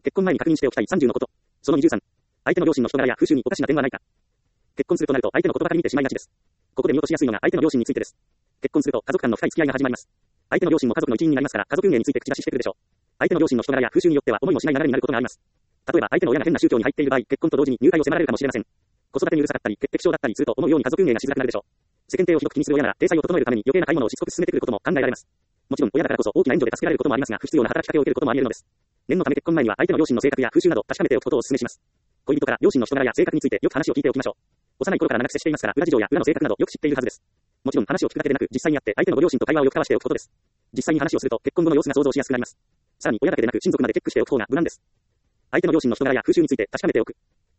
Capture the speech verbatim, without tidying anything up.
結婚前に確認しておきたいさんじゅうのこと。そのにじゅうさん。相手の両親の人柄や風習におかしな点はないか。結婚するとなると相手のことばかり見てしまいがちです。ここで見落としやすいのが相手の両親についてです。結婚すると家族間の深い付き合いが始まります。相手の両親も家族の一員になりますから家族運営について口出ししてくるでしょう。相手の両親の人柄や風習によっては思いもしない流れになることがあります。例えば相手の親が変な宗教に入っている場合、結婚と同時に入会を迫られるかもしれません。子育てにうるさかったり、潔癖症だったりすると思うように家族運営がしづらくなるでしょう。世間体をひどく気にする親なら、体裁を整えるために余計な買い物をしつこく進めてくることも考えられます。もちろん親だからこそ大きな援助で助けられることもありますが、不必要な働きかけを受けることもあり得るのです。念のため結婚前には相手の両親の性格や風習など確かめておくことをお勧めします。恋人から両親の人柄や性格についてよく話を聞いておきましょう。幼い頃から長く接していますから、裏事情や裏の性格などよく知っているはずです。もちろん話を聞くだけでなく、実際に会って相手のご両親と会話をよく交わしておくことです。実際に話をすると結婚後の様子が想像しやすくなります。さらに親だけでなく親族までチェックしておく方が無難です。相手の両親の人柄や風習について確かめておく。